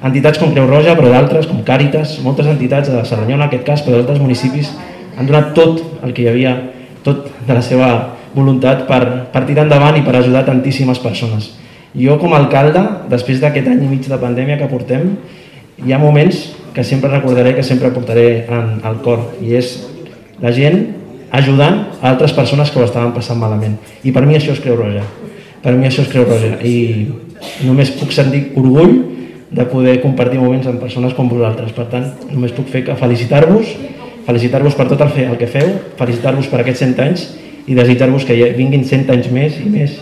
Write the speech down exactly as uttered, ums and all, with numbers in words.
entitats com Creu Roja, però d'altres, com Càritas, moltes entitats de Cerdanyola, en aquest cas, però d'altres municipis, han donat tot el que hi havia, tot de la seva voluntat per, per tirar endavant i per ajudar tantíssimes persones. Jo, com a alcalde, després d'aquest any i mig de pandèmia que portem, hi ha moments que sempre recordaré, que sempre portaré en, al cor, i és la gent ajudant a altres persones que ho estaven passant malament. I per mi això és Creu Roja. Per mi això és Creu Roja. I només puc sentir orgull de poder compartir moments amb persones com vosaltres. Per tant, només puc fer que felicitar-vos, felicitar-vos per tot el, fe, el que feu, felicitar-vos per aquests cent anys i desitjar-vos que vinguin cent anys més i més